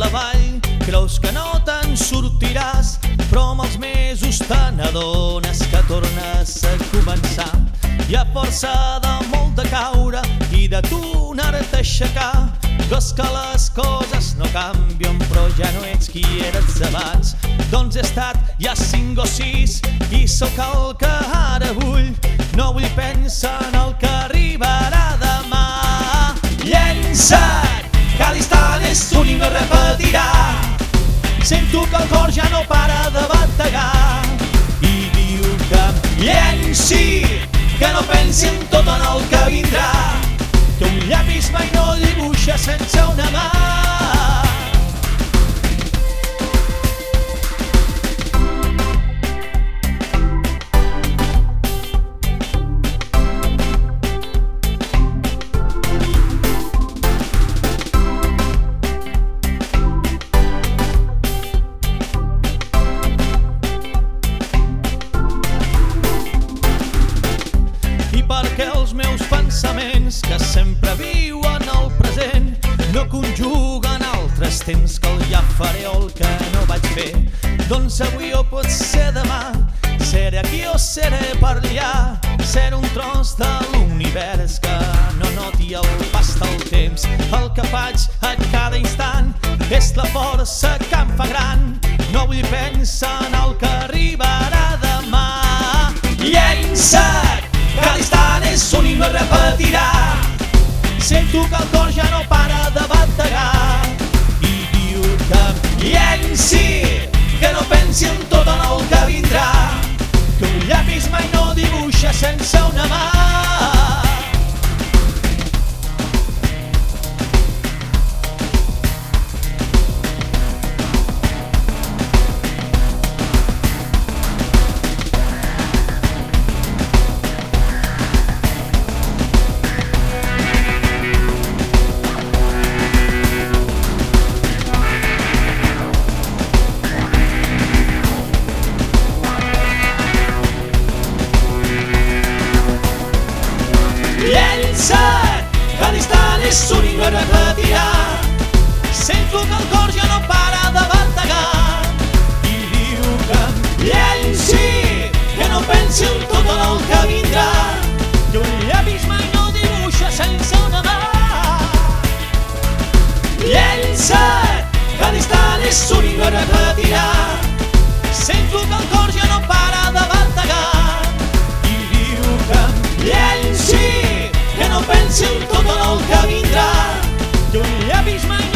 la vall, creus que no te'n sortiràs, però amb els mesos te n'adones que tornes a començar. I a força de molt de caure i de tornar-te a aixecar, veus que les coses no canvien, però ja no ets qui eres abans. Doncs he estat ja 5 o 6 i sóc el que ara vull. No vull pensar en el que arribarà demà. Llença't, cada instant és únic, no repetirà. Sento que el cor ja no para de bategar i diu que em llenci, que no pensi en tot en el que vindrà, que un llapis mai no dibuixa sense una mà. Perquè els meus pensaments, que sempre viuen al present, no conjuguen altres temps que el ja faré o el que no vaig fer. Doncs avui o pot ser demà, seré aquí o seré per allà. Seré un tros de l'univers que no noti el pas del temps. El que faig a cada instant és la força que em fa gran. No vull pensar en el que arribarà demà. Llença't, cada instant és únic, no repetirà. Sento que el cor ja no para de bategar i diu que em llenci, que no pensi en tot en el que vindrà, que un llapis mai no dibuixa sense una mà. Llença't, cada instant és únic, no repetirà. Sento que el cor ja no para de bategar i diu que em llenci, que no pensi en tot en el que vindrà, que un llapis mai no dibuixa sense una mà. Llença't, cada instant és únic, no repetirà. Sento que el cor ja no para de bategar i diu que em llenci, que no pensi en tot en el que vindrà, que un llapis mai